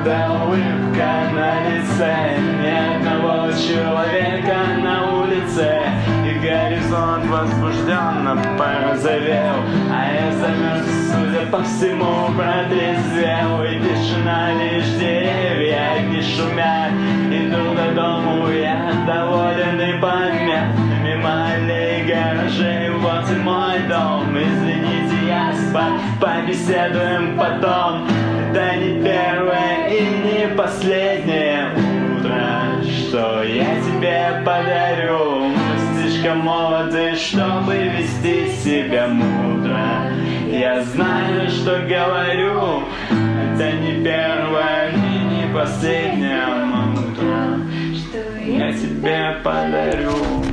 правда, улыбка на лице, ни одного человека на улице, и горизонт возбужденно порозовел, а я замерз, судя по всему, протрезвел, и тишина, лишь деревья одни шумят. Иду до дому, я доволен и помят, мимо аллей гаражей, вот и мой дом. Извините, я спать, побеседуем потом. Это не первое и не последнее утро, что я тебе подарю. Мы слишком молоды, чтобы вести себя мудро. Я знаю, что говорю, это не первое и не последнее утро, что я тебе подарю.